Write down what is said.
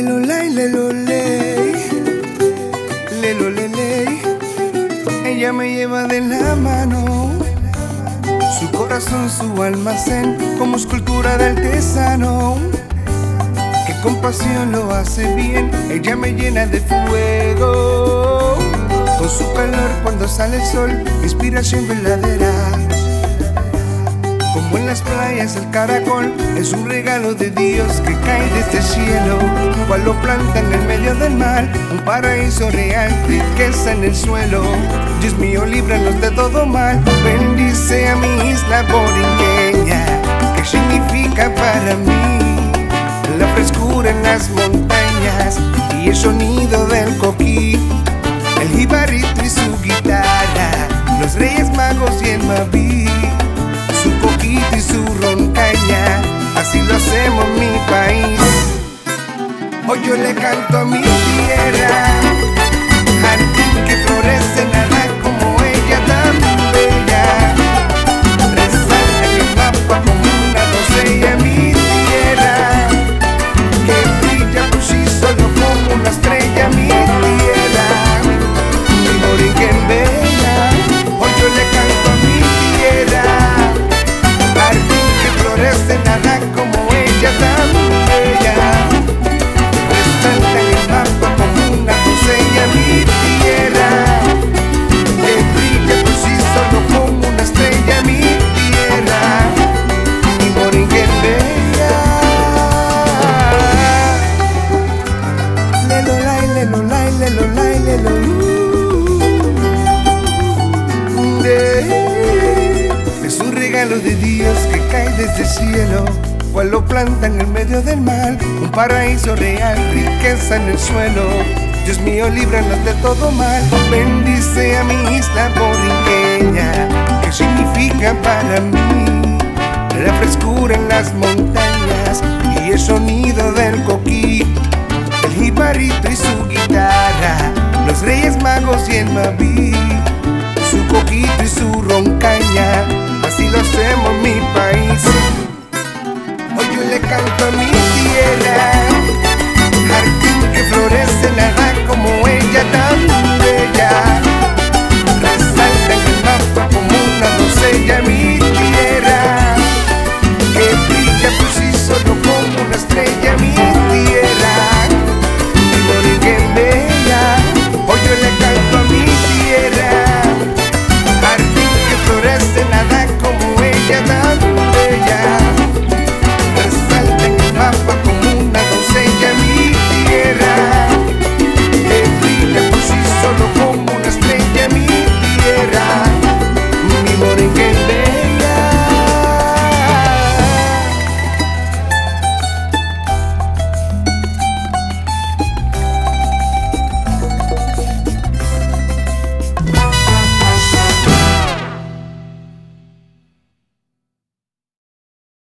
Lelolay, lelolay, leloleley. Ella me lleva de la mano, su corazón, su almacén, como escultura de artesano, que con pasión lo hace bien. Ella me llena de fuego, con su calor cuando sale el sol, inspiración verdadera. Como en las playas el caracol, es un regalo de Dios que cae desde el cielo, cual lo planta en el medio del mar, un paraíso real, riqueza en el suelo. Dios mío, líbranos de todo mal, bendice a mi isla borinqueña, que significa para mí la frescura en las montañas y el sonido del coquí, el jibarito y su guitarra, los Reyes Magos y el Maví, su coquito y su roncaña, así lo hacemos en mi país. Hoy yo le canto a mi tierra, jardín que florece, nada como ella tan bella, resalta en el mapa como una doncella. Mi tierra que brilla por sí solo como una estrella. Mi tierra, mi Borinquen bella. Hoy yo le canto a mi tierra, jardín que florece, nada como ella tan bella, resalta en el mapa como una doncella. Mi tierra que brilla por sí solo como una estrella. Mi tierra, mi Borinquen bella. Lelolay, lelolay, lelolay, lelolay. Es un regalo de Dios que cae desde el cielo, cual lo planta en el medio del mar, un paraíso real, riqueza en el suelo. Dios mío, líbranos de todo mal, bendice a mi isla borinqueña, que significa para mí la frescura en las montañas y el sonido del coquí, el jibarito y su guitarra, los Reyes Magos y el Maví, su coquito y su roncaña, así lo hacemos en mi país.